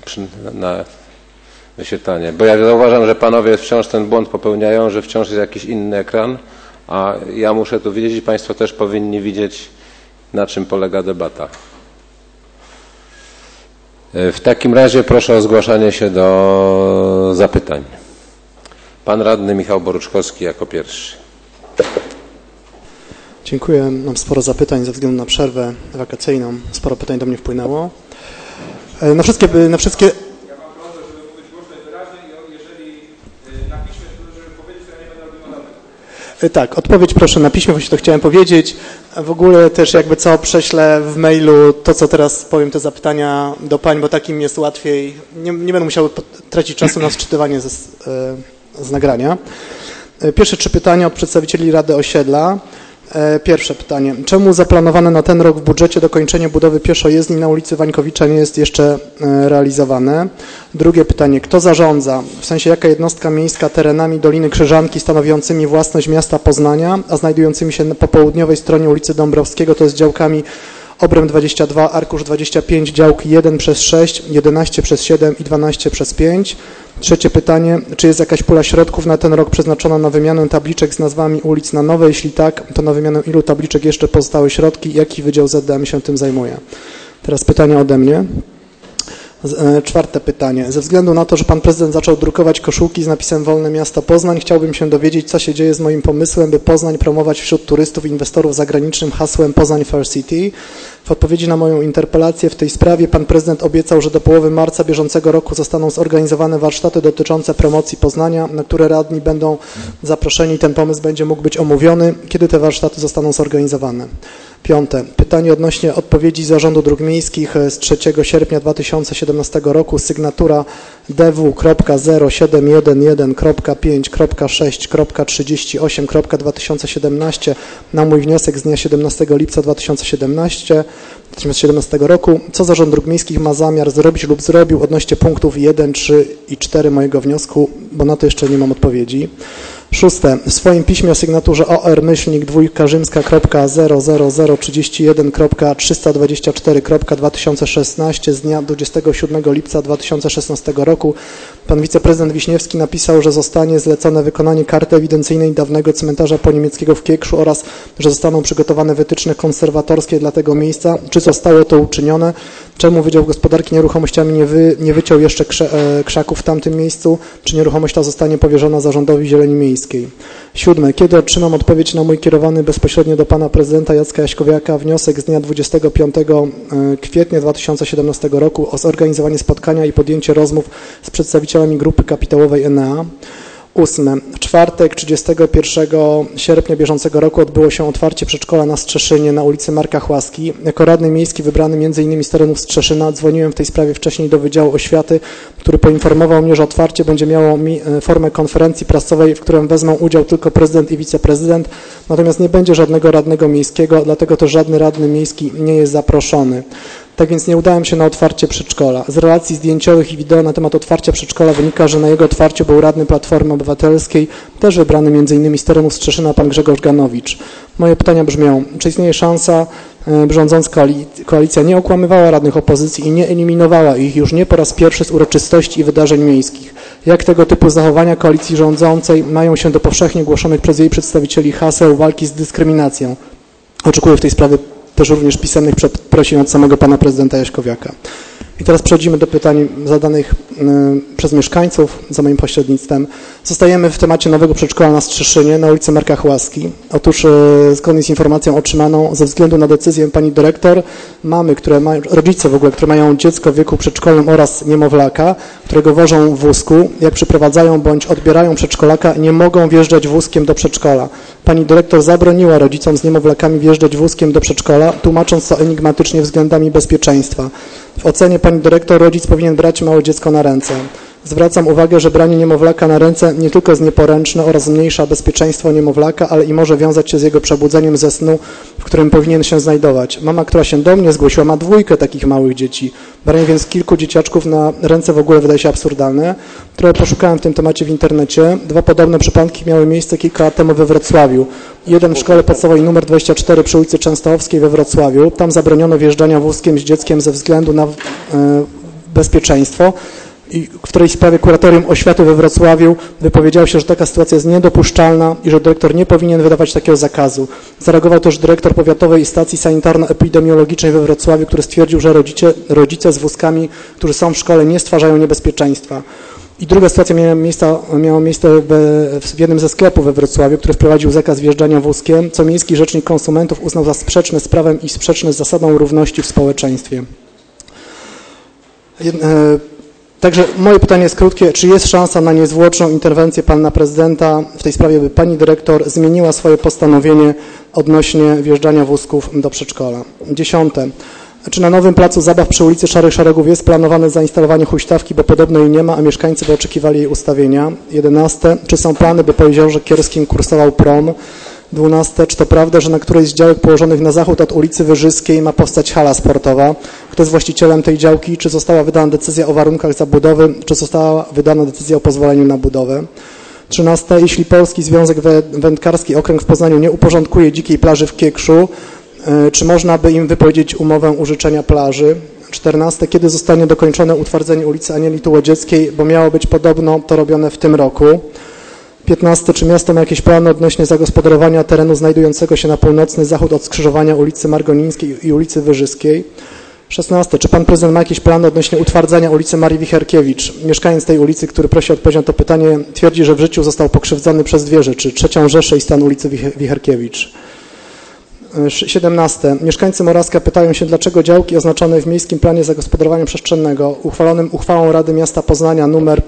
na wyświetlanie. Bo ja zauważam, że panowie wciąż ten błąd popełniają, że wciąż jest jakiś inny ekran, a ja muszę tu widzieć i państwo też powinni widzieć, na czym polega debata. W takim razie proszę o zgłaszanie się do zapytań. Pan radny Michał Boruczkowski jako pierwszy. Dziękuję. Mam sporo zapytań ze względu na przerwę wakacyjną. Sporo pytań do mnie wpłynęło. Na wszystkie... Ja mam prośbę, żeby mówić głośno i wyraźnie i jeżeli na piśmie, żeby powiedzieć, to ja nie będę robił notatek. Tak, odpowiedź proszę na piśmie, właśnie to chciałem powiedzieć. W ogóle też jakby co prześlę w mailu to, co teraz powiem, te zapytania do pań, bo takim jest łatwiej. Nie będę musiał tracić czasu na sczytywanie z nagrania. Pierwsze 3 pytania od przedstawicieli Rady Osiedla. Pierwsze pytanie. Czemu zaplanowane na ten rok w budżecie dokończenie budowy pieszojezdni na ulicy Wańkowicza nie jest jeszcze realizowane? Drugie pytanie. Kto zarządza, w sensie jaka jednostka miejska terenami Doliny Krzyżanki stanowiącymi własność miasta Poznania, a znajdującymi się po południowej stronie ulicy Dąbrowskiego, to jest działkami obręb 22, arkusz 25, działki 1/6, 11/7 i 12/5. Trzecie pytanie, czy jest jakaś pula środków na ten rok przeznaczona na wymianę tabliczek z nazwami ulic na nowe? Jeśli tak, to na wymianę ilu tabliczek jeszcze pozostały środki? Jaki Wydział ZDM się tym zajmuje? Teraz pytania ode mnie. Czwarte pytanie. Ze względu na to, że pan prezydent zaczął drukować koszulki z napisem Wolne Miasto Poznań, chciałbym się dowiedzieć, co się dzieje z moim pomysłem, by Poznań promować wśród turystów i inwestorów zagranicznym hasłem Poznań Fair City. W odpowiedzi na moją interpelację w tej sprawie pan prezydent obiecał, że do połowy marca bieżącego roku zostaną zorganizowane warsztaty dotyczące promocji Poznania, na które radni będą zaproszeni i ten pomysł będzie mógł być omówiony. Kiedy te warsztaty zostaną zorganizowane? Piąte. Pytanie odnośnie odpowiedzi Zarządu Dróg Miejskich z 3 sierpnia 2017 roku. Sygnatura dw.0711.5.6.38.2017 na mój wniosek z dnia 17 lipca 2017 roku. Co Zarząd Dróg Miejskich ma zamiar zrobić lub zrobił odnośnie punktów 1, 3 i 4 mojego wniosku, bo na to jeszcze nie mam odpowiedzi. Szóste. W swoim piśmie o sygnaturze OR-2Rzymska.00031.324.2016 z dnia 27 lipca 2016 roku pan wiceprezydent Wiśniewski napisał, że zostanie zlecone wykonanie karty ewidencyjnej dawnego cmentarza poniemieckiego w Kiekszu oraz, że zostaną przygotowane wytyczne konserwatorskie dla tego miejsca. Czy zostało to uczynione? Czemu Wydział Gospodarki Nieruchomościami nie wyciął jeszcze krzaków w tamtym miejscu? Czy nieruchomość ta zostanie powierzona Zarządowi Zieleni Miejskiej? Siódme. Kiedy otrzymam odpowiedź na mój kierowany bezpośrednio do pana prezydenta Jacka Jaśkowiaka wniosek z dnia 25 kwietnia 2017 roku o zorganizowanie spotkania i podjęcie rozmów z przedstawicielami grupy kapitałowej Enea? Ósme. W czwartek 31 sierpnia bieżącego roku odbyło się otwarcie przedszkola na Strzeszynie na ulicy Marka Chłaski. Jako radny miejski wybrany m.in. z terenów Strzeszyna dzwoniłem w tej sprawie wcześniej do Wydziału Oświaty, który poinformował mnie, że otwarcie będzie miało formę konferencji prasowej, w którym wezmą udział tylko prezydent i wiceprezydent, natomiast nie będzie żadnego radnego miejskiego, dlatego też żadny radny miejski nie jest zaproszony. Tak więc nie udałem się na otwarcie przedszkola. Z relacji zdjęciowych i wideo na temat otwarcia przedszkola wynika, że na jego otwarciu był radny Platformy Obywatelskiej, też wybrany m.in. z terenów Strzeszyna pan Grzegorz Ganowicz. Moje pytania brzmią, czy istnieje szansa, by rządząca koalicja nie okłamywała radnych opozycji i nie eliminowała ich już nie po raz pierwszy z uroczystości i wydarzeń miejskich? Jak tego typu zachowania koalicji rządzącej mają się do powszechnie głoszonych przez jej przedstawicieli haseł walki z dyskryminacją? Oczekuję w tej sprawie też również pisemnych przeprosin od samego pana prezydenta Jaśkowiaka. I teraz przechodzimy do pytań zadanych przez mieszkańców za moim pośrednictwem. Zostajemy w temacie nowego przedszkola na Strzeszynie na ulicy Marka Chłaski. Otóż zgodnie z informacją otrzymaną ze względu na decyzję pani dyrektor, rodzice w ogóle, które mają dziecko w wieku przedszkolnym oraz niemowlaka, którego wożą w wózku, jak przyprowadzają bądź odbierają przedszkolaka, nie mogą wjeżdżać wózkiem do przedszkola. Pani dyrektor zabroniła rodzicom z niemowlakami wjeżdżać wózkiem do przedszkola, tłumacząc to enigmatycznie względami bezpieczeństwa. W ocenie pani dyrektor rodzic powinien brać małe dziecko na ręce. Zwracam uwagę, że branie niemowlaka na ręce nie tylko jest nieporęczne oraz zmniejsza bezpieczeństwo niemowlaka, ale i może wiązać się z jego przebudzeniem ze snu, w którym powinien się znajdować. Mama, która się do mnie zgłosiła, ma 2 takich małych dzieci. Branie więc kilku dzieciaczków na ręce w ogóle wydaje się absurdalne. Trochę poszukałem w tym temacie w internecie. 2 podobne przypadki miały miejsce kilka lat temu we Wrocławiu. Jeden w szkole podstawowej nr 24 przy ulicy Częstochowskiej we Wrocławiu. Tam zabroniono wjeżdżania wózkiem z dzieckiem ze względu na bezpieczeństwo, i w której sprawie Kuratorium Oświaty we Wrocławiu wypowiedziało się, że taka sytuacja jest niedopuszczalna i że dyrektor nie powinien wydawać takiego zakazu. Zareagował też dyrektor Powiatowej Stacji Sanitarno-Epidemiologicznej we Wrocławiu, który stwierdził, że rodzice z wózkami, którzy są w szkole, nie stwarzają niebezpieczeństwa. I druga sytuacja miała miejsce w jednym ze sklepów we Wrocławiu, który wprowadził zakaz wjeżdżania wózkiem, co miejski rzecznik konsumentów uznał za sprzeczne z prawem i sprzeczne z zasadą równości w społeczeństwie. Także moje pytanie jest krótkie. Czy jest szansa na niezwłoczną interwencję pana prezydenta w tej sprawie, by pani dyrektor zmieniła swoje postanowienie odnośnie wjeżdżania wózków do przedszkola? 10. Czy na nowym placu zabaw przy ulicy Szarych Szeregów jest planowane zainstalowanie huśtawki, bo podobno jej nie ma, a mieszkańcy by oczekiwali jej ustawienia? 11. Czy są plany, by po Jeziorze Kierskim kursował prom? 12. Czy to prawda, że na którejś z działek położonych na zachód od ulicy Wyżyskiej ma powstać hala sportowa? Kto jest właścicielem tej działki? Czy została wydana decyzja o warunkach zabudowy? Czy została wydana decyzja o pozwoleniu na budowę? 13. Jeśli Polski Związek Wędkarski Okręg w Poznaniu nie uporządkuje dzikiej plaży w Kiekszu, czy można by im wypowiedzieć umowę użyczenia plaży? 14. Kiedy zostanie dokończone utwardzenie ulicy Anielity Łodzieckiej, bo miało być podobno to robione w tym roku? 15. Czy miasto ma jakieś plany odnośnie zagospodarowania terenu znajdującego się na północny zachód od skrzyżowania ulicy Margonińskiej i ulicy Wyżyskiej? 16. Czy pan prezydent ma jakieś plany odnośnie utwardzenia ulicy Marii Wicherkiewicz? Mieszkaniec tej ulicy, który prosi o odpowiedź na to pytanie, twierdzi, że w życiu został pokrzywdzony przez dwie rzeczy: III Rzeszę i stan ulicy Wicherkiewicz. 17. Mieszkańcy Morawska pytają się, dlaczego działki oznaczone w Miejskim Planie Zagospodarowania Przestrzennego uchwalonym uchwałą Rady Miasta Poznania nr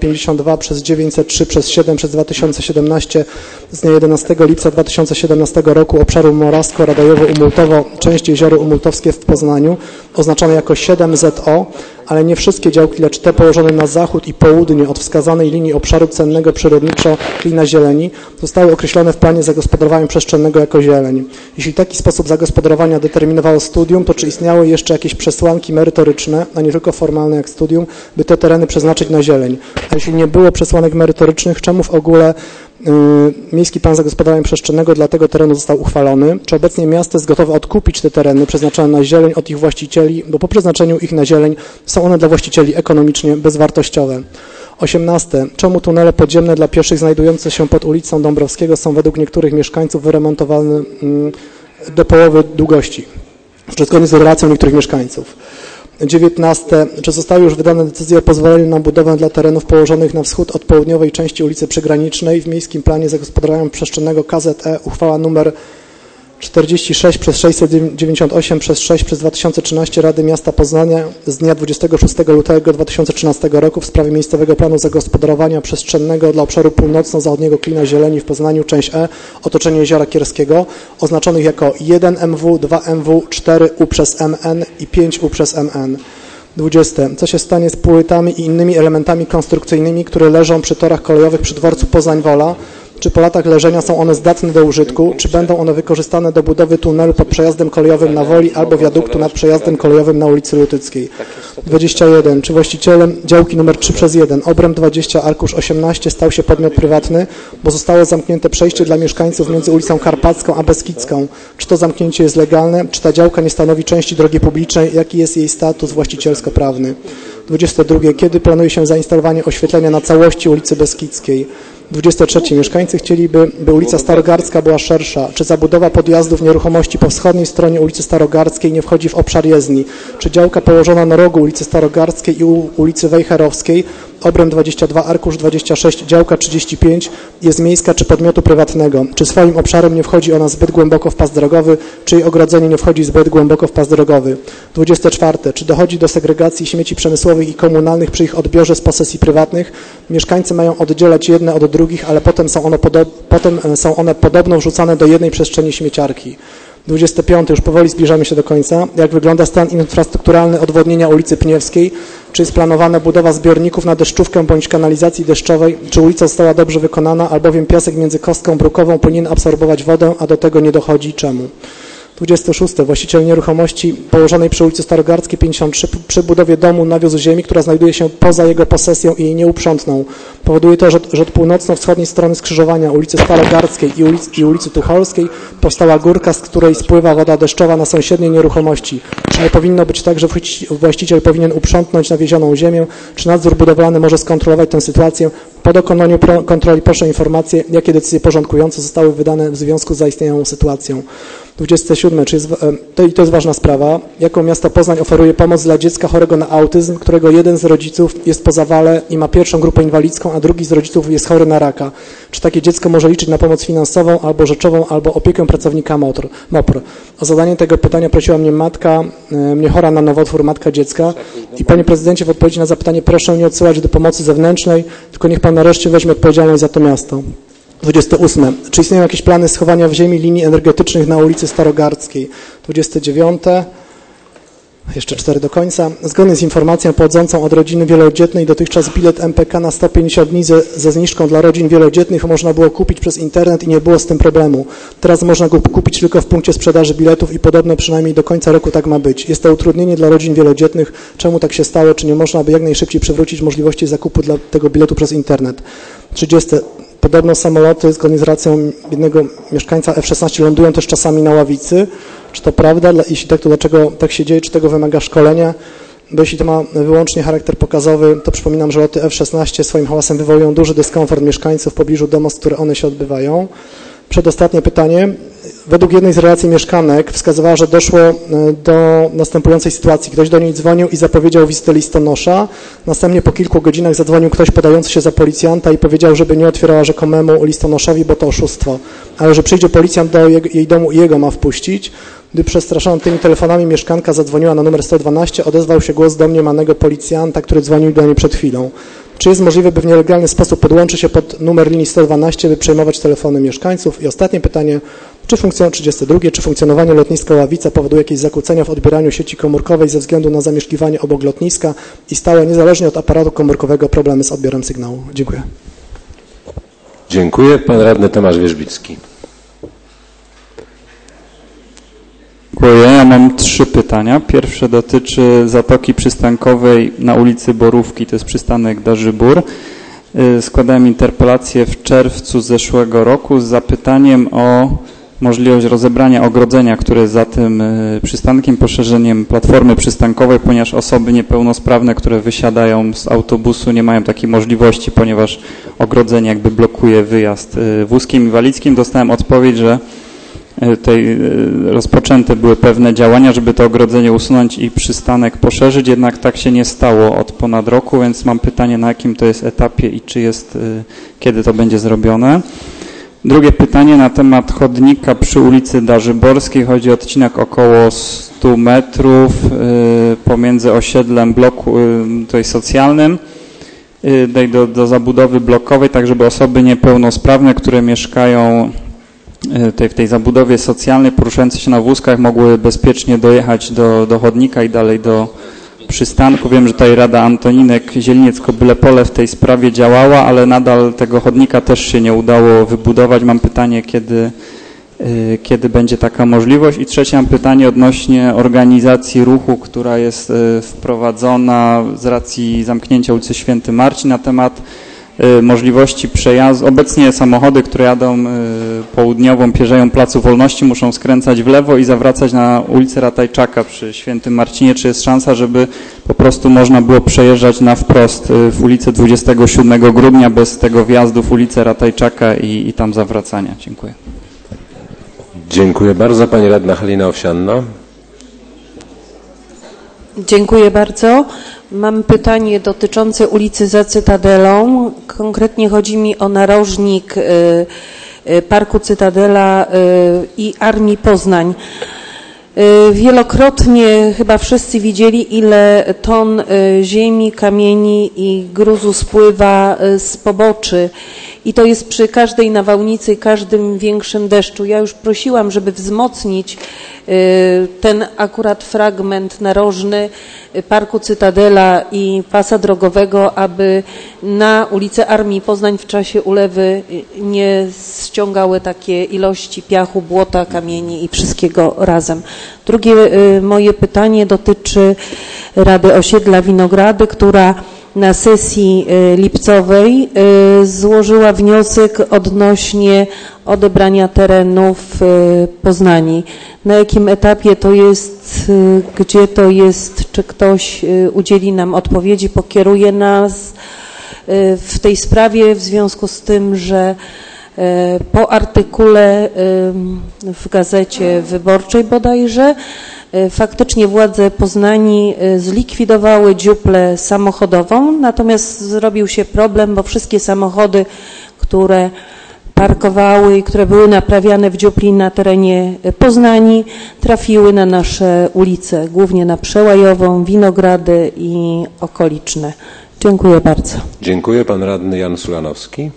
52/903/7/2017 z dnia 11 lipca 2017 roku obszaru Morawsko-Radojowo-Umultowo, część Jeziory Umultowskie w Poznaniu, oznaczone jako 7ZO, ale nie wszystkie działki, lecz te położone na zachód i południe od wskazanej linii obszaru cennego przyrodniczo Klina Zieleni, zostały określone w planie zagospodarowania przestrzennego jako zieleń. Jeśli taki sposób zagospodarowania determinowało studium, to czy istniały jeszcze jakieś przesłanki merytoryczne, a nie tylko formalne jak studium, by te tereny przeznaczyć na zieleń? A jeśli nie było przesłanek merytorycznych, czemu w ogóle Miejski Plan Zagospodarowania Przestrzennego dla tego terenu został uchwalony? Czy obecnie miasto jest gotowe odkupić te tereny przeznaczone na zieleń od ich właścicieli, bo po przeznaczeniu ich na zieleń są one dla właścicieli ekonomicznie bezwartościowe? 18. Czemu tunele podziemne dla pieszych znajdujące się pod ulicą Dąbrowskiego są według niektórych mieszkańców wyremontowane do połowy długości? Zgodnie z relacją niektórych mieszkańców. 19. Czy zostały już wydane decyzje o pozwoleniu na budowę dla terenów położonych na wschód od południowej części ulicy Przygranicznej w Miejskim Planie Zagospodarowania Przestrzennego KZE uchwała nr 46/698/6/2013 Rady Miasta Poznania z dnia 26 lutego 2013 roku w sprawie miejscowego planu zagospodarowania przestrzennego dla obszaru północno-zachodniego Klina Zieleni w Poznaniu, część E, otoczenie Jeziora Kierskiego, oznaczonych jako 1MW, 2MW, 4U/MN i 5U/MN. 20. Co się stanie z płytami i innymi elementami konstrukcyjnymi, które leżą przy torach kolejowych przy dworcu Poznań-Wola? Czy po latach leżenia są one zdatne do użytku? Czy będą one wykorzystane do budowy tunelu pod przejazdem kolejowym na Woli albo wiaduktu nad przejazdem kolejowym na ulicy Lutyckiej? 21. Czy właścicielem działki nr 3/1 obręb 20 arkusz 18 stał się podmiot prywatny, bo zostało zamknięte przejście dla mieszkańców między ulicą Karpacką a Beskidzką? Czy to zamknięcie jest legalne? Czy ta działka nie stanowi części drogi publicznej? Jaki jest jej status właścicielsko-prawny? 22. Kiedy planuje się zainstalowanie oświetlenia na całości ulicy Beskidzkiej? 23. Mieszkańcy chcieliby, by ulica Starogardzka była szersza. Czy zabudowa podjazdów nieruchomości po wschodniej stronie ulicy Starogardzkiej nie wchodzi w obszar jezdni? Czy działka położona na rogu ulicy Starogardzkiej i ulicy Wejherowskiej, obręb 22, arkusz 26, działka 35, jest miejska czy podmiotu prywatnego? Czy swoim obszarem nie wchodzi ona zbyt głęboko w pas drogowy, czy jej ogrodzenie nie wchodzi zbyt głęboko w pas drogowy? 24. Czy dochodzi do segregacji śmieci przemysłowych i komunalnych przy ich odbiorze z posesji prywatnych? Mieszkańcy mają oddzielać jedne od drugich, ale potem są one podobno wrzucane do jednej przestrzeni śmieciarki. 25. Już powoli zbliżamy się do końca. Jak wygląda stan infrastrukturalny odwodnienia ulicy Pniewskiej? Czy jest planowana budowa zbiorników na deszczówkę bądź kanalizacji deszczowej? Czy ulica została dobrze wykonana, albowiem piasek między kostką brukową powinien absorbować wodę, a do tego nie dochodzi? Czemu? 26. Właściciel nieruchomości położonej przy ulicy Starogardzkiej 53 przy budowie domu nawiózł ziemi, która znajduje się poza jego posesją i jej nie uprzątnął. Powoduje to, że od północno-wschodniej strony skrzyżowania ulicy Starogardzkiej i ulicy Tucholskiej powstała górka, z której spływa woda deszczowa na sąsiednie nieruchomości. Czy nie powinno być tak, że właściciel powinien uprzątnąć nawiezioną ziemię? Czy nadzór budowlany może skontrolować tę sytuację? Po dokonaniu kontroli proszę o informację, jakie decyzje porządkujące zostały wydane w związku z zaistniałą sytuacją. 27. To jest ważna sprawa. Jaką miasto Poznań oferuje pomoc dla dziecka chorego na autyzm, którego jeden z rodziców jest po zawale i ma pierwszą grupę inwalidzką, a drugi z rodziców jest chory na raka? Czy takie dziecko może liczyć na pomoc finansową, albo rzeczową, albo opiekę pracownika MOPR? O zadanie tego pytania prosiła mnie chora na nowotwór matka dziecka. I panie prezydencie, w odpowiedzi na zapytanie proszę nie odsyłać do pomocy zewnętrznej, tylko niech pan nareszcie weźmie odpowiedzialność za to miasto. 28. Czy istnieją jakieś plany schowania w ziemi linii energetycznych na ulicy Starogardzkiej? 29. Jeszcze 4 do końca. Zgodnie z informacją pochodzącą od rodziny wielodzietnej dotychczas bilet MPK na 150 dni ze zniżką dla rodzin wielodzietnych można było kupić przez internet i nie było z tym problemu. Teraz można go kupić tylko w punkcie sprzedaży biletów i podobno przynajmniej do końca roku tak ma być. Jest to utrudnienie dla rodzin wielodzietnych. Czemu tak się stało? Czy nie można by jak najszybciej przywrócić możliwości zakupu dla tego biletu przez internet? 30. Podobno samoloty, zgodnie z racją jednego mieszkańca F-16, lądują też czasami na ławicy. Czy to prawda? Jeśli tak, to dlaczego tak się dzieje? Czy tego wymaga szkolenia? Bo jeśli to ma wyłącznie charakter pokazowy, to przypominam, że loty F-16 swoim hałasem wywołują duży dyskomfort mieszkańców w pobliżu domostw, które one się odbywają. Przedostatnie pytanie. Według jednej z relacji mieszkanek wskazywała, że doszło do następującej sytuacji. Ktoś do niej dzwonił i zapowiedział wizytę listonosza. Następnie po kilku godzinach zadzwonił ktoś podający się za policjanta i powiedział, żeby nie otwierała rzekomemu listonoszowi, bo to oszustwo. Ale że przyjdzie policjant do jej domu i jego ma wpuścić. Gdy przestraszona tymi telefonami mieszkanka zadzwoniła na numer 112, odezwał się głos domniemanego policjanta, który dzwonił do niej przed chwilą. Czy jest możliwe, by w nielegalny sposób podłączyć się pod numer linii 112, by przejmować telefony mieszkańców? I ostatnie pytanie, 32. Czy funkcjonowanie lotniska Ławica powoduje jakieś zakłócenia w odbieraniu sieci komórkowej ze względu na zamieszkiwanie obok lotniska i stałe, niezależnie od aparatu komórkowego, problemy z odbiorem sygnału? Dziękuję. Dziękuję. Pan radny Tomasz Wierzbicki. Dziękuję. Ja mam 3 pytania. Pierwsze dotyczy zatoki przystankowej na ulicy Borówki, to jest przystanek Darzybór. Składałem interpelację w czerwcu zeszłego roku z zapytaniem o możliwość rozebrania ogrodzenia, które jest za tym przystankiem, poszerzeniem platformy przystankowej, ponieważ osoby niepełnosprawne, które wysiadają z autobusu, nie mają takiej możliwości, ponieważ ogrodzenie jakby blokuje wyjazd wózkiem inwalidzkim. Dostałem odpowiedź, że tutaj rozpoczęte były pewne działania, żeby to ogrodzenie usunąć i przystanek poszerzyć, jednak tak się nie stało od ponad roku, więc mam pytanie, na jakim to jest etapie i czy jest, kiedy to będzie zrobione. Drugie pytanie na temat chodnika przy ulicy Darzyborskiej. Chodzi o odcinek około 100 metrów pomiędzy osiedlem bloku tutaj socjalnym do zabudowy blokowej, tak żeby osoby niepełnosprawne, które mieszkają w tej zabudowie socjalnej, poruszające się na wózkach, mogły bezpiecznie dojechać do chodnika i dalej do przystanku. Wiem, że tutaj Rada Antoninek Zielniec-Kobyle-Pole w tej sprawie działała, ale nadal tego chodnika też się nie udało wybudować. Mam pytanie, kiedy będzie taka możliwość. I trzecie mam pytanie odnośnie organizacji ruchu, która jest wprowadzona z racji zamknięcia ulicy Święty Marcin na temat możliwości przejazdu. Obecnie samochody, które jadą południową Pierzeją Placu Wolności, muszą skręcać w lewo i zawracać na ulicę Ratajczaka przy Świętym Marcinie. Czy jest szansa, żeby po prostu można było przejeżdżać na wprost w ulicę 27 grudnia bez tego wjazdu w ulicę Ratajczaka i tam zawracania? Dziękuję. Dziękuję bardzo. Pani radna Halina Owsianna. Dziękuję bardzo. Mam pytanie dotyczące ulicy za Cytadelą. Konkretnie chodzi mi o narożnik Parku Cytadela i Armii Poznań. Wielokrotnie chyba wszyscy widzieli, ile ton ziemi, kamieni i gruzu spływa z poboczy. I to jest przy każdej nawałnicy, każdym większym deszczu. Ja już prosiłam, żeby wzmocnić ten akurat fragment narożny Parku Cytadela i pasa drogowego, aby na ulicę Armii Poznań w czasie ulewy nie ściągały takie ilości piachu, błota, kamieni i wszystkiego razem. Drugie moje pytanie dotyczy Rady Osiedla Winogrady, która na sesji lipcowej złożyła wniosek odnośnie odebrania terenów Poznani. Na jakim etapie to jest, gdzie to jest, czy ktoś udzieli nam odpowiedzi, pokieruje nas w tej sprawie w związku z tym, że po artykule w Gazecie Wyborczej bodajże faktycznie władze Poznani zlikwidowały dziuplę samochodową, natomiast zrobił się problem, bo wszystkie samochody, które parkowały i które były naprawiane w dziupli na terenie Poznani, trafiły na nasze ulice, głównie na Przełajową, Winogrady i okoliczne. Dziękuję bardzo. Dziękuję. Pan radny Jan Sulanowski.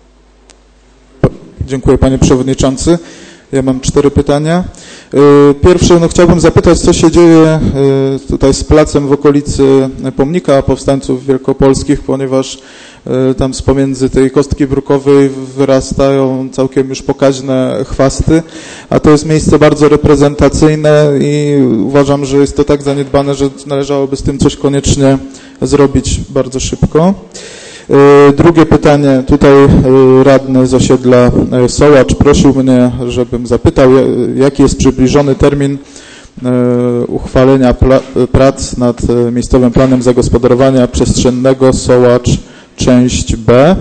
Dziękuję panie przewodniczący. Ja mam 4 pytania. Pierwsze, chciałbym zapytać, co się dzieje tutaj z placem w okolicy pomnika powstańców wielkopolskich, ponieważ tam z pomiędzy tej kostki brukowej wyrastają całkiem już pokaźne chwasty, a to jest miejsce bardzo reprezentacyjne i uważam, że jest to tak zaniedbane, że należałoby z tym coś koniecznie zrobić bardzo szybko. Drugie pytanie, tutaj radny z osiedla Sołacz prosił mnie, żebym zapytał, jaki jest przybliżony termin uchwalenia prac nad miejscowym planem zagospodarowania przestrzennego Sołacz, część B.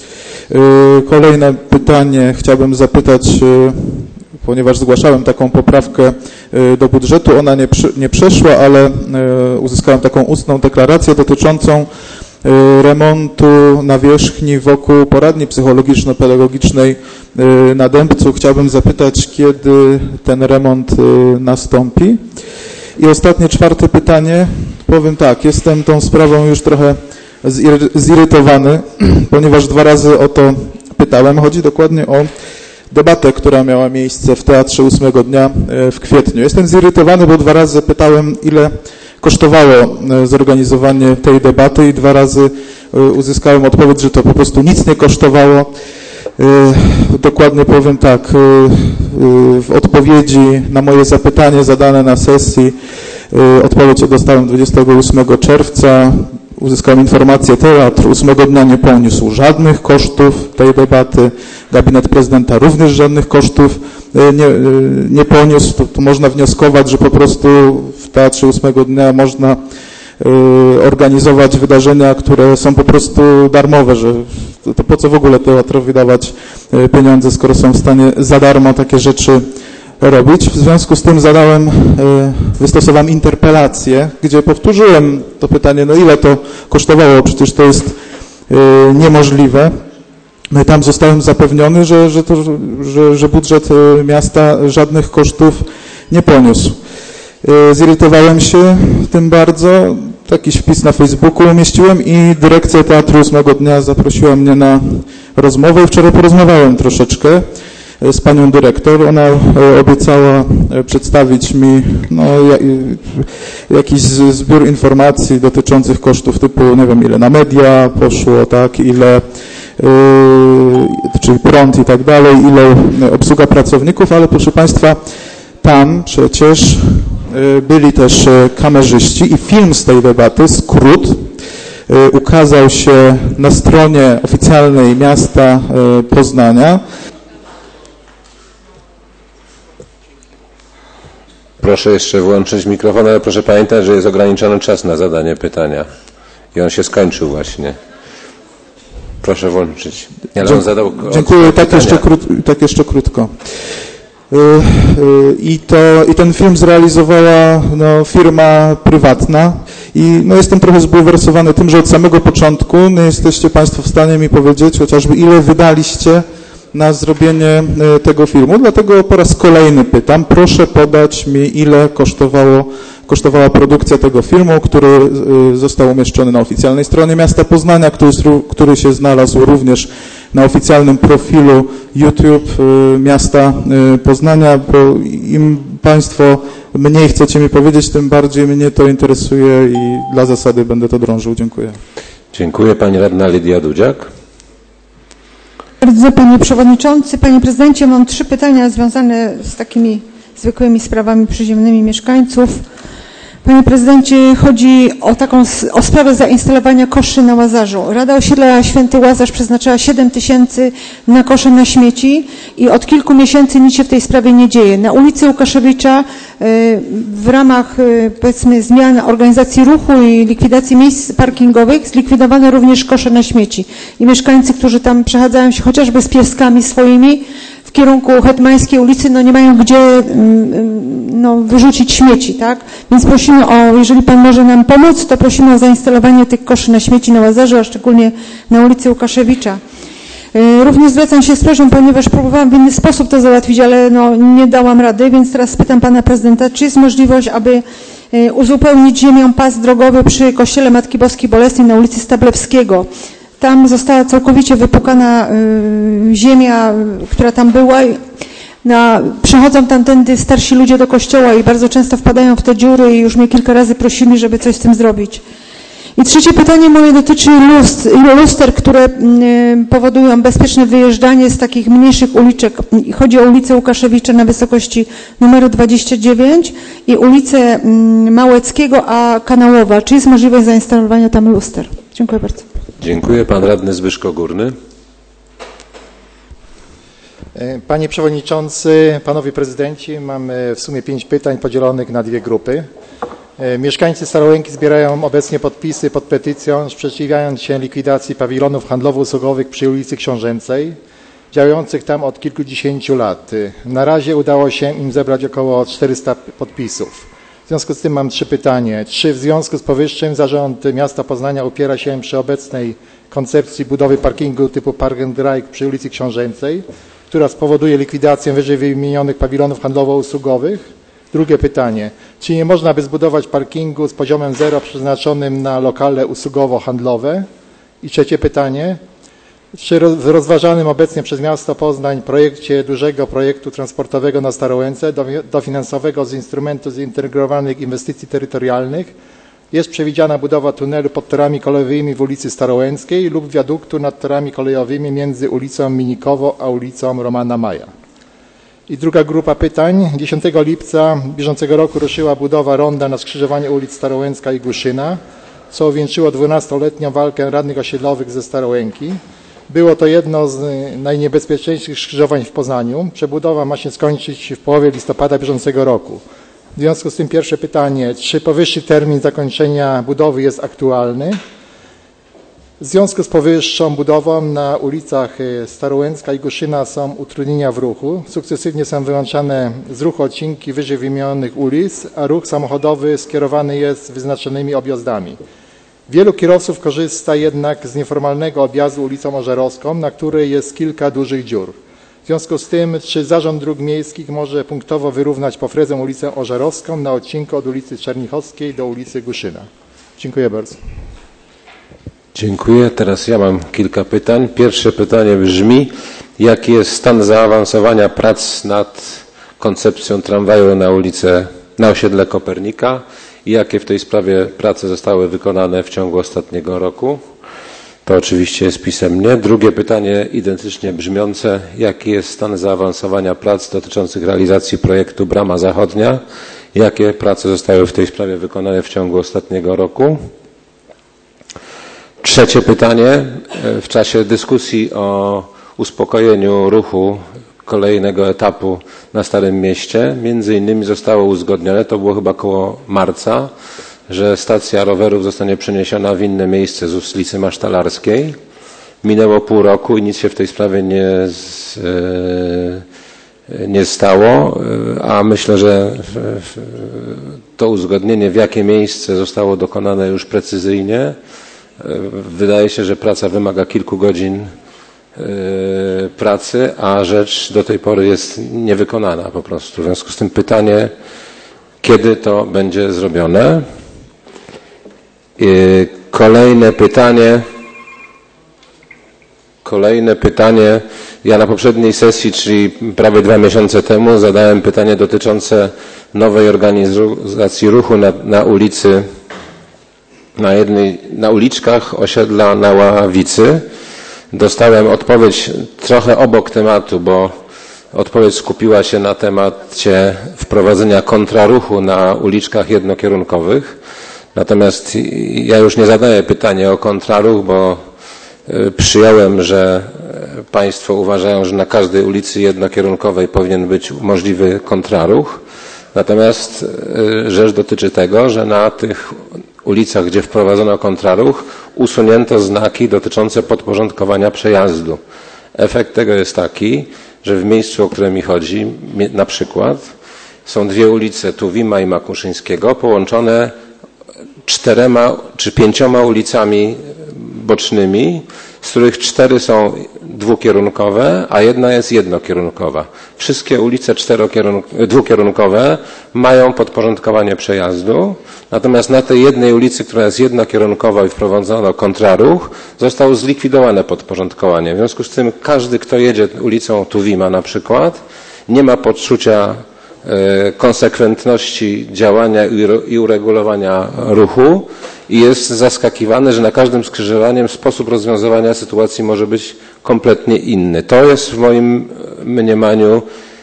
Kolejne pytanie chciałbym zapytać, ponieważ zgłaszałem taką poprawkę do budżetu, ona nie przeszła, ale uzyskałem taką ustną deklarację dotyczącą remontu nawierzchni wokół poradni psychologiczno-pedagogicznej na Dębcu. Chciałbym zapytać, kiedy ten remont nastąpi. I ostatnie, 4 pytanie. Powiem tak, jestem tą sprawą już trochę zirytowany, ponieważ 2 razy o to pytałem. Chodzi dokładnie o debatę, która miała miejsce w Teatrze 8 dnia w kwietniu. Jestem zirytowany, bo 2 razy pytałem, ile kosztowało zorganizowanie tej debaty i 2 razy uzyskałem odpowiedź, że to po prostu nic nie kosztowało. Dokładnie powiem tak, w odpowiedzi na moje zapytanie zadane na sesji, odpowiedź dostałem 28 czerwca, uzyskałem informację, Teatr 8 dnia nie poniósł żadnych kosztów tej debaty, gabinet prezydenta również żadnych kosztów nie poniósł. To można wnioskować, że po prostu w Teatrze 8 dnia można organizować wydarzenia, które są po prostu darmowe, że to po co w ogóle teatrowi dawać pieniądze, skoro są w stanie za darmo takie rzeczy robić. W związku z tym wystosowałem interpelację, gdzie powtórzyłem to pytanie, no ile to kosztowało, przecież to jest niemożliwe. No i tam zostałem zapewniony, że budżet miasta żadnych kosztów nie poniósł. Zirytowałem się tym bardzo, taki wpis na Facebooku umieściłem i dyrekcja Teatru 8 dnia zaprosiła mnie na rozmowę i wczoraj porozmawiałem troszeczkę z panią dyrektor. Ona obiecała przedstawić mi jakiś zbiór informacji dotyczących kosztów typu, nie wiem, ile na media poszło, tak, ile czyli prąd i tak dalej, ile obsługa pracowników, ale proszę państwa, tam przecież byli też kamerzyści i film z tej debaty, skrót, ukazał się na stronie oficjalnej miasta Poznania. Proszę jeszcze włączyć mikrofon, ale proszę pamiętać, że jest ograniczony czas na zadanie pytania i on się skończył właśnie. Proszę włączyć. Ale on zadał Dziękuję, tak jeszcze krótko. I ten film zrealizowała firma prywatna i jestem trochę zbulwersowany tym, że od samego początku nie jesteście państwo w stanie mi powiedzieć chociażby ile wydaliście na zrobienie tego filmu, dlatego po raz kolejny pytam, proszę podać mi ile kosztowała produkcja tego filmu, który został umieszczony na oficjalnej stronie miasta Poznania, który się znalazł również na oficjalnym profilu YouTube miasta Poznania, bo im państwo mniej chcecie mi powiedzieć, tym bardziej mnie to interesuje i dla zasady będę to drążył. Dziękuję. Dziękuję. Pani radna Lidia Dudziak. Bardzo Panie Przewodniczący. Panie Prezydencie, mam 3 pytania związane z takimi zwykłymi sprawami przyziemnymi mieszkańców. Panie Prezydencie, chodzi o sprawę zainstalowania koszy na Łazarzu. Rada Osiedla Święty Łazarz przeznaczyła 7 000 na kosze na śmieci i od kilku miesięcy nic się w tej sprawie nie dzieje. Na ulicy Łukaszewicza w ramach powiedzmy zmian organizacji ruchu i likwidacji miejsc parkingowych zlikwidowano również kosze na śmieci. I mieszkańcy, którzy tam przechadzają się chociażby z pieskami swoimi w kierunku Hetmańskiej ulicy, no nie mają gdzie wyrzucić śmieci, tak? Więc prosimy jeżeli Pan może nam pomóc, to prosimy o zainstalowanie tych koszy na śmieci na Łazarzu, a szczególnie na ulicy Łukaszewicza. Również zwracam się z prośbą, ponieważ próbowałam w inny sposób to załatwić, ale nie dałam rady, więc teraz pytam Pana Prezydenta, czy jest możliwość, aby uzupełnić ziemią pas drogowy przy Kościele Matki Boskiej Bolesnej na ulicy Stablewskiego. Tam została całkowicie wypukana ziemia, która tam była. Przychodzą tamtędy starsi ludzie do kościoła i bardzo często wpadają w te dziury i już mnie kilka razy prosili, żeby coś z tym zrobić. I trzecie pytanie moje dotyczy luster, które powodują bezpieczne wyjeżdżanie z takich mniejszych uliczek. Chodzi o ulicę Łukaszewicza na wysokości numeru 29 i ulicę Małeckiego, a Kanałowa. Czy jest możliwość zainstalowania tam luster? Dziękuję bardzo. Dziękuję. Pan radny Zbyszko Górny. Panie Przewodniczący, Panowie Prezydenci, mamy w sumie 5 pytań podzielonych na 2 grupy. Mieszkańcy Starołęki zbierają obecnie podpisy pod petycją, sprzeciwiając się likwidacji pawilonów handlowo-usługowych przy ulicy Książęcej, działających tam od kilkudziesięciu lat. Na razie udało się im zebrać około 400 podpisów. W związku z tym mam 3 pytania. Czy w związku z powyższym Zarząd Miasta Poznania upiera się przy obecnej koncepcji budowy parkingu typu Park and Ride przy ulicy Książęcej, która spowoduje likwidację wyżej wymienionych pawilonów handlowo-usługowych? Drugie pytanie. Czy nie można by zbudować parkingu z poziomem 0 przeznaczonym na lokale usługowo-handlowe? I trzecie pytanie. Czy w rozważanym obecnie przez miasto Poznań projekcie dużego projektu transportowego na Starołęce, dofinansowego z instrumentu zintegrowanych inwestycji terytorialnych, jest przewidziana budowa tunelu pod torami kolejowymi w ulicy Starołęckiej lub wiaduktu nad torami kolejowymi między ulicą Minikowo a ulicą Romana Maja? I druga grupa pytań. 10 lipca bieżącego roku ruszyła budowa ronda na skrzyżowaniu ulic Starołęcka i Guszyna, co uwieńczyło 12-letnią walkę radnych osiedlowych ze Starołęki. Było to jedno z najniebezpieczniejszych skrzyżowań w Poznaniu. Przebudowa ma się skończyć w połowie listopada bieżącego roku. W związku z tym pierwsze pytanie, czy powyższy termin zakończenia budowy jest aktualny? W związku z powyższą budową na ulicach Starołęcka i Guszyna są utrudnienia w ruchu. Sukcesywnie są wyłączane z ruchu odcinki wyżej wymienionych ulic, a ruch samochodowy skierowany jest wyznaczonymi objazdami. Wielu kierowców korzysta jednak z nieformalnego objazdu ulicą Ożerowską, na której jest kilka dużych dziur. W związku z tym, czy Zarząd Dróg Miejskich może punktowo wyrównać po frezę ulicę Ożerowską na odcinku od ulicy Czernichowskiej do ulicy Guszyna? Dziękuję bardzo. Dziękuję. Teraz ja mam kilka pytań. Pierwsze pytanie brzmi, jaki jest stan zaawansowania prac nad koncepcją tramwaju na osiedle Kopernika i jakie w tej sprawie prace zostały wykonane w ciągu ostatniego roku? To oczywiście jest pisemnie. Drugie pytanie identycznie brzmiące, jaki jest stan zaawansowania prac dotyczących realizacji projektu Brama Zachodnia? Jakie prace zostały w tej sprawie wykonane w ciągu ostatniego roku? Trzecie pytanie. W czasie dyskusji o uspokojeniu ruchu kolejnego etapu na Starym Mieście między innymi zostało uzgodnione, to było chyba koło marca, że stacja rowerów zostanie przeniesiona w inne miejsce z ulicy Masztalarskiej. Minęło pół roku i nic się w tej sprawie nie stało, a myślę, że to uzgodnienie, w jakie miejsce zostało dokonane już precyzyjnie. Wydaje się, że praca wymaga kilku godzin pracy, a rzecz do tej pory jest niewykonana po prostu. W związku z tym pytanie, kiedy to będzie zrobione? Kolejne pytanie. Ja na poprzedniej sesji, czyli prawie 2 miesiące temu, zadałem pytanie dotyczące nowej organizacji ruchu na ulicy, na uliczkach osiedla na Ławicy. dostałem odpowiedź trochę obok tematu, bo odpowiedź skupiła się na temacie wprowadzenia kontraruchu na uliczkach jednokierunkowych. Natomiast ja już nie zadaję pytania o kontraruch, bo przyjąłem, że Państwo uważają, że na każdej ulicy jednokierunkowej powinien być możliwy kontraruch. Natomiast rzecz dotyczy tego, że na tych ulicach, gdzie wprowadzono kontraruch, usunięto znaki dotyczące podporządkowania przejazdu. Efekt tego jest taki, że w miejscu, o które mi chodzi, na przykład są dwie ulice, Tuwima i Makuszyńskiego, połączone 4 czy 5 ulicami bocznymi, z których 4 są dwukierunkowe, a jedna jest jednokierunkowa. Wszystkie ulice dwukierunkowe mają podporządkowanie przejazdu, natomiast na tej jednej ulicy, która jest jednokierunkowa i wprowadzono kontraruch, zostało zlikwidowane podporządkowanie. W związku z tym każdy, kto jedzie ulicą Tuwima na przykład, nie ma poczucia konsekwentności działania i uregulowania ruchu i jest zaskakiwany, że na każdym skrzyżowaniu sposób rozwiązywania sytuacji może być kompletnie inny. To jest w moim mniemaniu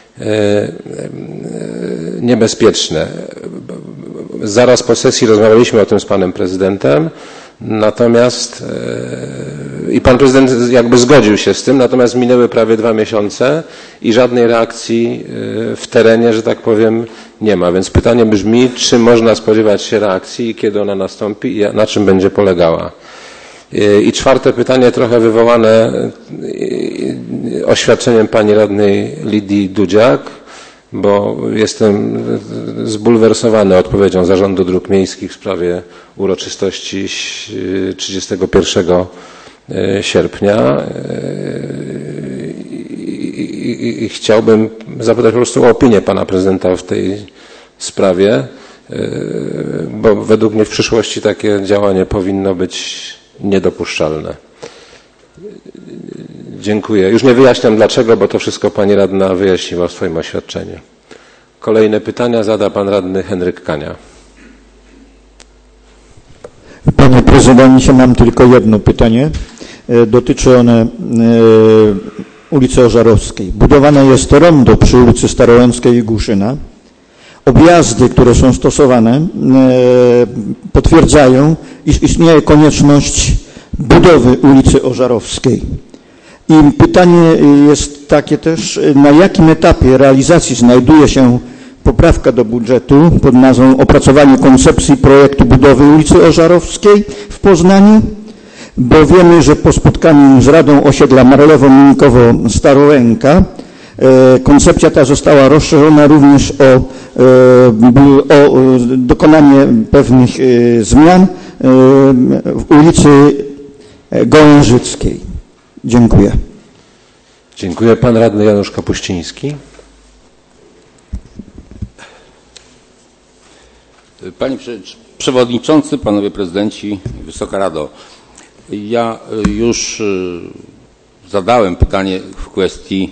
niebezpieczne. Zaraz po sesji rozmawialiśmy o tym z panem prezydentem, natomiast i pan prezydent jakby zgodził się z tym, natomiast minęły prawie 2 miesiące i żadnej reakcji w terenie, że tak powiem, nie ma. Więc pytanie brzmi, czy można spodziewać się reakcji i kiedy ona nastąpi i na czym będzie polegała. I czwarte pytanie, trochę wywołane oświadczeniem pani radnej Lidii Dudziak, bo jestem zbulwersowany odpowiedzią Zarządu Dróg Miejskich w sprawie uroczystości 31 sierpnia i chciałbym zapytać po prostu o opinię pana prezydenta w tej sprawie, bo według mnie w przyszłości takie działanie powinno być niedopuszczalne. Dziękuję. Już nie wyjaśniam dlaczego, bo to wszystko pani radna wyjaśniła w swoim oświadczeniu. Kolejne pytania zada pan radny Henryk Kania. Panie prezydencie, mam tylko jedno pytanie. Dotyczy one ulicy Ożarowskiej. Budowane jest rondo przy ulicy Starołęckiej i Głuszyna. Objazdy, które są stosowane, potwierdzają, iż istnieje konieczność budowy ulicy Ożarowskiej. I pytanie jest takie też, na jakim etapie realizacji znajduje się poprawka do budżetu pod nazwą opracowanie koncepcji projektu budowy ulicy Ożarowskiej w Poznaniu, bo wiemy, że po spotkaniu z Radą Osiedla Marlewo-Młynkowo-Starołęka koncepcja ta została rozszerzona również o dokonanie pewnych zmian w ulicy Gołężyckiej. Dziękuję. Dziękuję. Pan radny Janusz Kapuściński. Panie Przewodniczący, Panowie Prezydenci, Wysoka Rado. Ja już zadałem pytanie w kwestii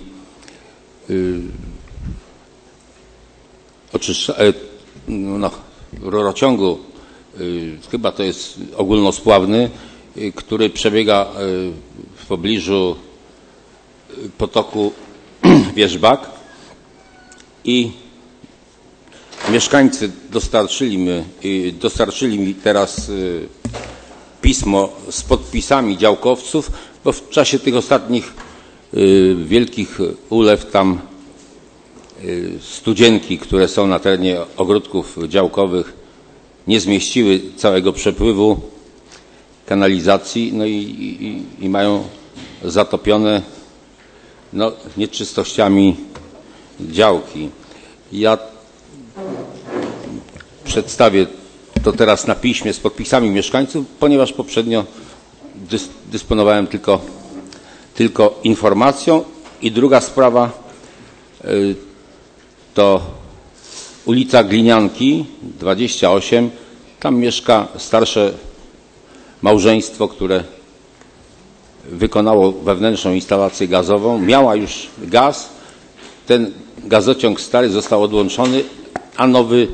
rurociągu, chyba to jest ogólnospławny, który przebiega w pobliżu potoku Wierzbak i mieszkańcy dostarczyli mi teraz pismo z podpisami działkowców, bo w czasie tych ostatnich wielkich ulew tam studzienki, które są na terenie ogródków działkowych, nie zmieściły całego przepływu kanalizacji, no i mają zatopione nieczystościami działki. Ja przedstawię to teraz na piśmie z podpisami mieszkańców, ponieważ poprzednio dysponowałem tylko informacją. I druga sprawa to ulica Glinianki 28. Tam mieszka starsze małżeństwo, które wykonało wewnętrzną instalację gazową. Miała już gaz. Ten gazociąg stary został odłączony, a nowy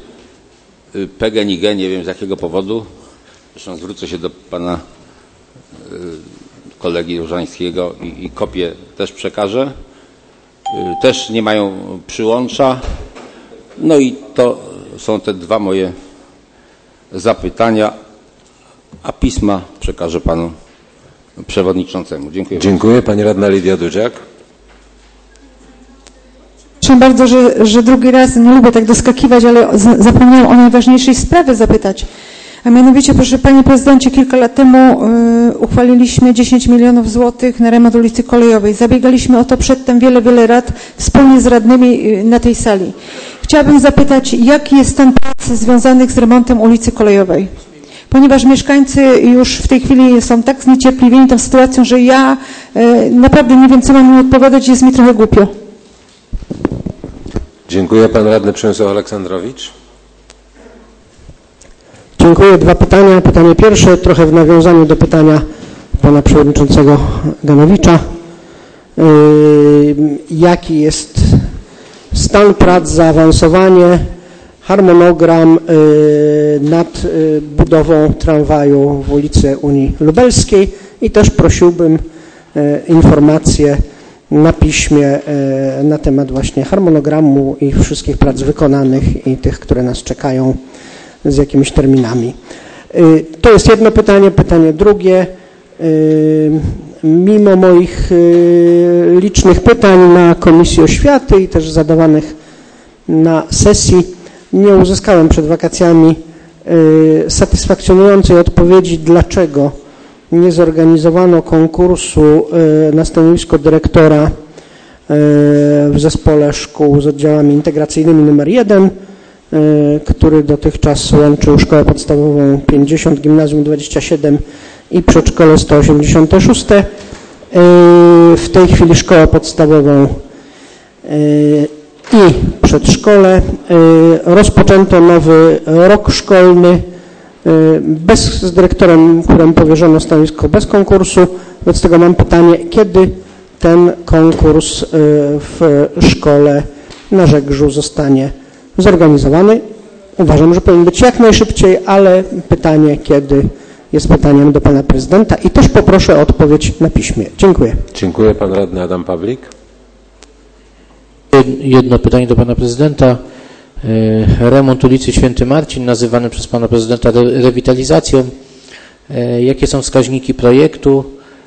PGNiG, nie wiem z jakiego powodu, zresztą zwrócę się do pana kolegi Różańskiego i kopię też przekażę. Też nie mają przyłącza. No i to są te dwa moje zapytania, a pisma przekażę panu przewodniczącemu. Dziękuję. Dziękuję. Pani radna Lidia Dudziak. Proszę bardzo, że drugi raz, nie lubię tak doskakiwać, ale zapomniałam o najważniejszej sprawie zapytać. A mianowicie, proszę Panie Prezydencie, kilka lat temu uchwaliliśmy 10 milionów złotych na remont ulicy Kolejowej. Zabiegaliśmy o to przedtem wiele lat wspólnie z radnymi na tej sali. Chciałabym zapytać, jaki jest stan prac związanych z remontem ulicy Kolejowej? Ponieważ mieszkańcy już w tej chwili są tak zniecierpliwieni tą sytuacją, że ja naprawdę nie wiem, co mam im odpowiadać, jest mi trochę głupio. Dziękuję. Pan radny Przemysław Aleksandrowicz. Dziękuję. Dwa pytania. Pytanie pierwsze, trochę w nawiązaniu do pytania pana przewodniczącego Ganowicza. Jaki jest stan prac, zaawansowanie, harmonogram nad budową tramwaju w ulicy Unii Lubelskiej i też prosiłbym informacje na piśmie na temat właśnie harmonogramu i wszystkich prac wykonanych i tych, które nas czekają z jakimiś terminami. To jest jedno pytanie. Pytanie drugie. Mimo moich licznych pytań na Komisji Oświaty i też zadawanych na sesji nie uzyskałem przed wakacjami satysfakcjonującej odpowiedzi, dlaczego nie zorganizowano konkursu na stanowisko dyrektora w zespole szkół z oddziałami integracyjnymi nr 1, który dotychczas łączył szkołę podstawową 50, gimnazjum 27 i przedszkole 186. W tej chwili szkołę podstawową i przedszkole. Rozpoczęto nowy rok szkolny z dyrektorem, któremu powierzono stanowisko bez konkursu. Wobec tego mam pytanie, kiedy ten konkurs w szkole na Żegrzu zostanie zorganizowany? Uważam, że powinien być jak najszybciej, ale pytanie, kiedy, jest pytaniem do pana prezydenta i też poproszę o odpowiedź na piśmie. Dziękuję. Dziękuję. Pan radny Adam Pawlik. Jedno pytanie do pana prezydenta. Remont ulicy Święty Marcin, nazywany przez pana prezydenta rewitalizacją. Jakie są wskaźniki projektu,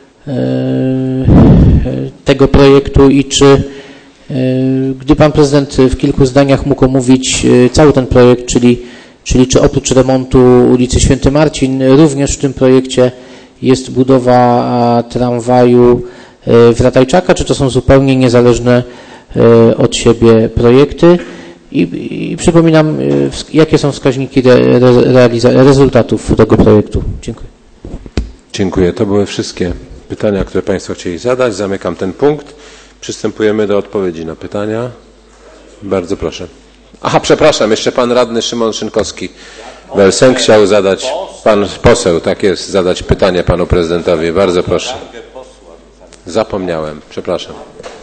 tego projektu i czy, gdy pan prezydent w kilku zdaniach mógł omówić cały ten projekt, czyli czy oprócz remontu ulicy Święty Marcin również w tym projekcie jest budowa tramwaju w Ratajczaka, czy to są zupełnie niezależne od siebie projekty? I przypominam, jakie są wskaźniki rezultatów tego projektu. Dziękuję. Dziękuję. To były wszystkie pytania, które państwo chcieli zadać. Zamykam ten punkt. Przystępujemy do odpowiedzi na pytania. Bardzo proszę. Aha, przepraszam, jeszcze pan radny Szymon Szynkowski-Welsen chciał zadać, pan poseł, tak jest, zadać pytanie panu prezydentowi. Bardzo proszę. Zapomniałem, przepraszam.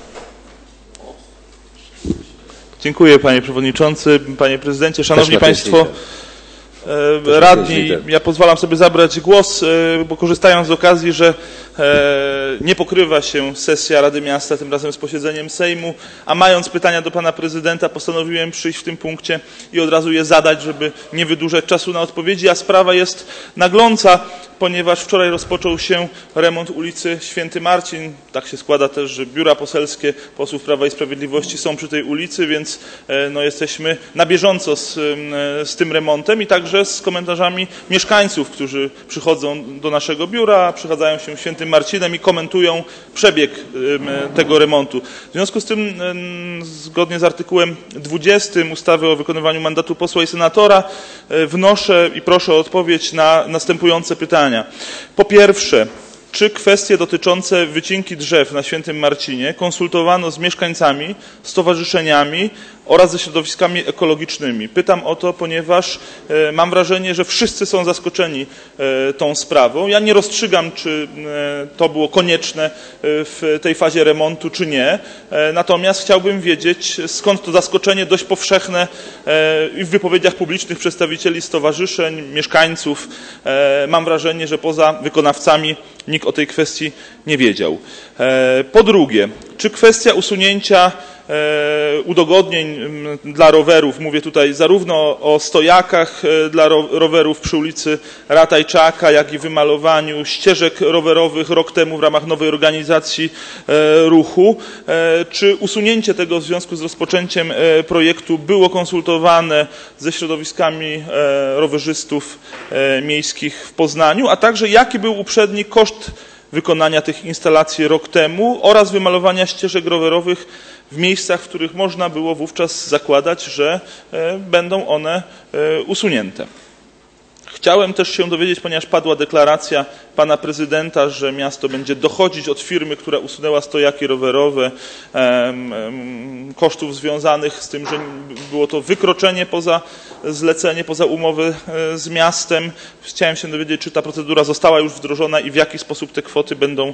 Dziękuję panie przewodniczący, panie prezydencie, szanowni państwo radni. Ja pozwalam sobie zabrać głos, bo korzystając z okazji, że nie pokrywa się sesja Rady Miasta tym razem z posiedzeniem Sejmu, a mając pytania do pana prezydenta, postanowiłem przyjść w tym punkcie i od razu je zadać, żeby nie wydłużać czasu na odpowiedzi, a sprawa jest nagląca, ponieważ wczoraj rozpoczął się remont ulicy Święty Marcin. Tak się składa też, że biura poselskie posłów Prawa i Sprawiedliwości są przy tej ulicy, więc no, jesteśmy na bieżąco z tym remontem i także z komentarzami mieszkańców, którzy przychodzą do naszego biura, przechadzają się Świętym Marcinem i komentują przebieg tego remontu. W związku z tym, zgodnie z artykułem 20 ustawy o wykonywaniu mandatu posła i senatora, wnoszę i proszę o odpowiedź na następujące pytania. Po pierwsze, czy kwestie dotyczące wycinki drzew na Świętym Marcinie konsultowano z mieszkańcami, stowarzyszeniami oraz ze środowiskami ekologicznymi. Pytam o to, ponieważ mam wrażenie, że wszyscy są zaskoczeni tą sprawą. Ja nie rozstrzygam, czy to było konieczne w tej fazie remontu, czy nie. Natomiast chciałbym wiedzieć, skąd to zaskoczenie dość powszechne i w wypowiedziach publicznych przedstawicieli stowarzyszeń, mieszkańców. Mam wrażenie, że poza wykonawcami nikt o tej kwestii nie wiedział. Po drugie, czy kwestia usunięcia udogodnień dla rowerów, mówię tutaj zarówno o stojakach dla rowerów przy ulicy Ratajczaka, jak i wymalowaniu ścieżek rowerowych rok temu w ramach nowej organizacji ruchu, czy usunięcie tego w związku z rozpoczęciem projektu było konsultowane ze środowiskami rowerzystów miejskich w Poznaniu, a także jaki był uprzedni koszt wykonania tych instalacji rok temu oraz wymalowania ścieżek rowerowych w miejscach, w których można było wówczas zakładać, że będą one usunięte. Chciałem też się dowiedzieć, ponieważ padła deklaracja pana prezydenta, że miasto będzie dochodzić od firmy, która usunęła stojaki rowerowe, kosztów związanych z tym, że było to wykroczenie poza zlecenie, poza umowę z miastem. Chciałem się dowiedzieć, czy ta procedura została już wdrożona i w jaki sposób te kwoty będą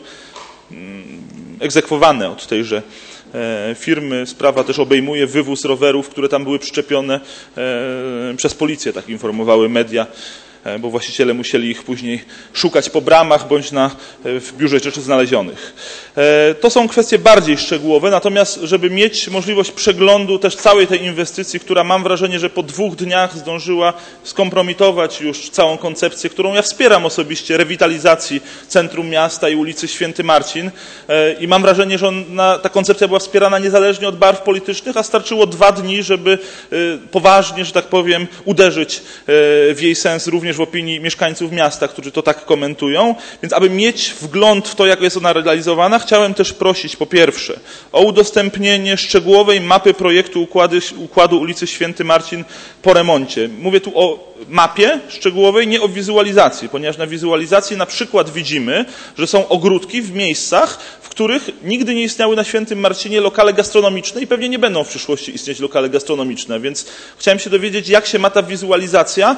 egzekwowane od tejże firmy. Sprawa też obejmuje wywóz rowerów, które tam były przyczepione przez policję, tak informowały media, bo właściciele musieli ich później szukać po bramach bądź w biurze rzeczy znalezionych. To są kwestie bardziej szczegółowe, natomiast żeby mieć możliwość przeglądu też całej tej inwestycji, która mam wrażenie, że po 2 dniach zdążyła skompromitować już całą koncepcję, którą ja wspieram osobiście, rewitalizacji centrum miasta i ulicy Święty Marcin, i mam wrażenie, że ta koncepcja była wspierana niezależnie od barw politycznych, a starczyło 2 dni, żeby poważnie, że tak powiem, uderzyć w jej sens również w opinii mieszkańców miasta, którzy to tak komentują. Więc aby mieć wgląd w to, jak jest ona realizowana, chciałem też prosić po pierwsze o udostępnienie szczegółowej mapy projektu układu ulicy Święty Marcin po remoncie. Mówię tu o mapie szczegółowej, nie o wizualizacji, ponieważ na wizualizacji na przykład widzimy, że są ogródki w miejscach, w których nigdy nie istniały na Świętym Marcinie lokale gastronomiczne i pewnie nie będą w przyszłości istnieć lokale gastronomiczne, więc chciałem się dowiedzieć, jak się ma ta wizualizacja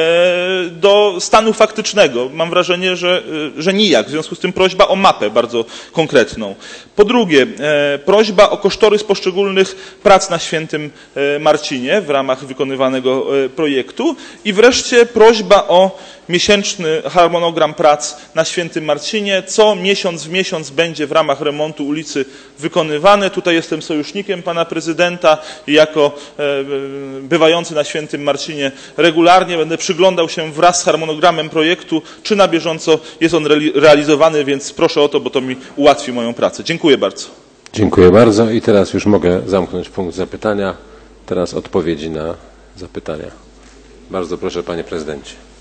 do stanu faktycznego. Mam wrażenie, że nijak, w związku z tym prośba o mapę bardzo konkretną. Po drugie, prośba o kosztorys poszczególnych prac na Świętym Marcinie w ramach wykonywanego projektu i wreszcie prośba o miesięczny harmonogram prac na Świętym Marcinie, co miesiąc w miesiąc będzie w ramach remontu ulicy wykonywane. Tutaj jestem sojusznikiem pana prezydenta i jako bywający na Świętym Marcinie regularnie będę przyglądał się wraz z harmonogramem projektu, czy na bieżąco jest on realizowany, więc proszę o to, bo to mi ułatwi moją pracę. Dziękuję bardzo. Dziękuję bardzo i teraz już mogę zamknąć punkt zapytania. Teraz odpowiedzi na zapytania. Bardzo proszę, panie prezydencie.